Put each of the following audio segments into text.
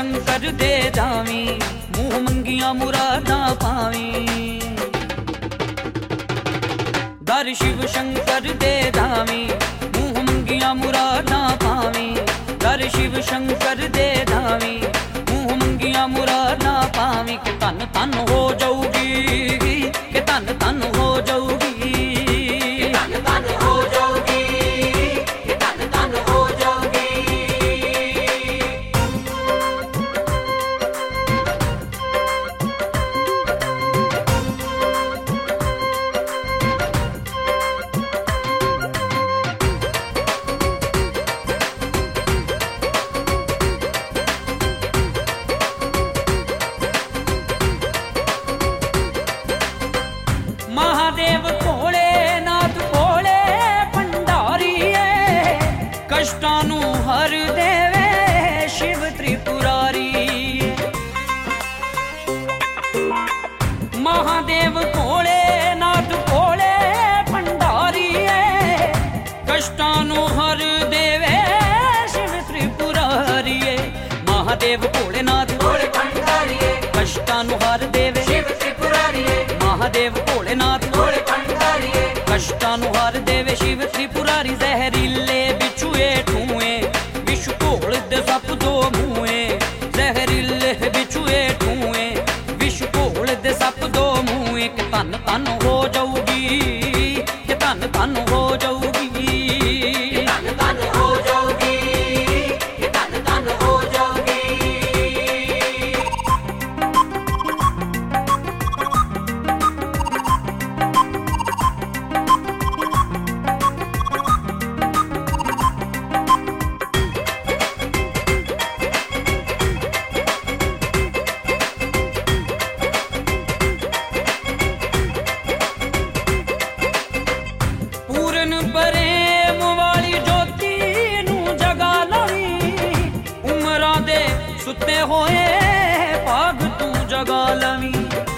शंकर दे जावी, मुंह मंगिया मुरादा पावी। दर शिव शंकर दे जावी, मुंह मंगिया मुरादा पावी। दर शिव शंकर दे जावी, मुंह मंगिया मुरादा पावी। के तन तन हो जाऊगी, के तन तन हो जाऊगी, तन तन हो जाऊगी, के तन तन हो जाऊगी। महादेव भोले नाथ भोले भंडारीए, कष्टां नूं हर देवे शिव त्रिपुरारी। महादेव भोले नाथ भोले भंडारीए, कष्टां नूं हर देवे शिव त्रिपुरारीए। महादेव भोले नाथ भोले भंडारीए, कष्टां नूं हर देवे शिव त्रिपुरारीए। महादेव भोलेनाथ भोले भंडारीए, कष्टां नूं हर देवे शिव त्रिपुरारी। जहरीले बिछुए ठूए, विष घोल दे सप दो मुए। जहरीले बिछुए ठूए, विष घोल दे सप दो मुए। के तन तन हो जाऊगी, के तन तन हो जाऊगी, तन तन हो जाऊगी, के तन तन हो जाऊगी। पूरन प्रेम वाली ज्योति नूं जगा लवी, उमरां दे सुते होए भाग तू जगा लवी।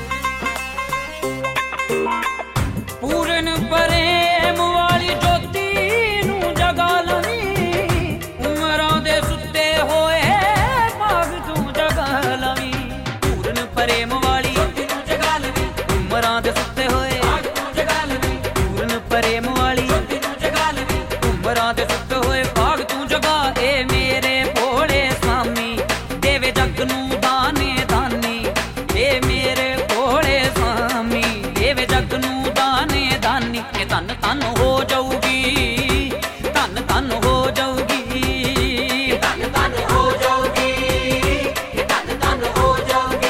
पूरन प्रेम वाली ज्योति नूं जगा लवी, उमरां दे सुते होए भाग तू जगा लवी। पूरन प्रेम वाली ज्योति नूं जगा लवी, उमरां दे सुते होए भाग तू जगा लवी। पूरन प्रेम वाली ज्योति नूं जगा लवी, उमरां दे सुते होए भाग तू जगा। ए मेरे भोले स्वामी देवे जग नूं दाने दानी। ए मेरे भोले स्वामी देवे जग नूं दाने दानी। के तन तन हो जाऊगी, तन तन हो जाऊगी, तन तन हो जाऊगी, के तन तन हो जाऊगी।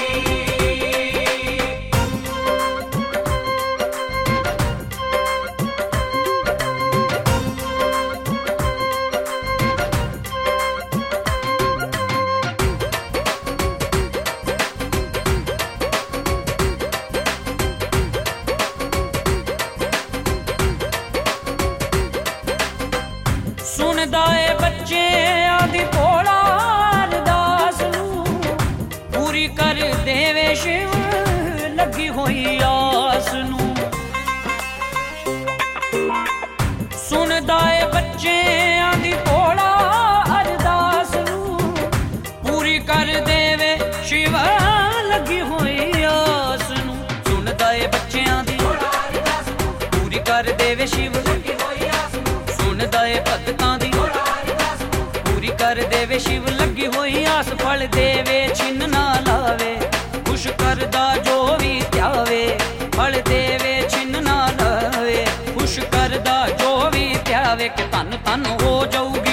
सुनदा ए बच्चे आदि भोला अरदास नूं, पूरी कर देवे शिव लगी होई आस नूं। सुनदा ए बच्चे आदि भोला अरदास नूं, पूरी कर देवे शिव लगी होई आस नूं। सुनदा ए बच्चेआं दी पूरी कर देवे शिव लगी होई आस नूं। सुनदा ए भगतां दी पूरी कर देवे शिव लगी होई आस। फल देवे छिन ना लावे, खुश करदा जो भी त्यावे। फल देवे छिन ना लावे, खुश करदा जो भी त्यावे। के तन तन हो जाऊगी,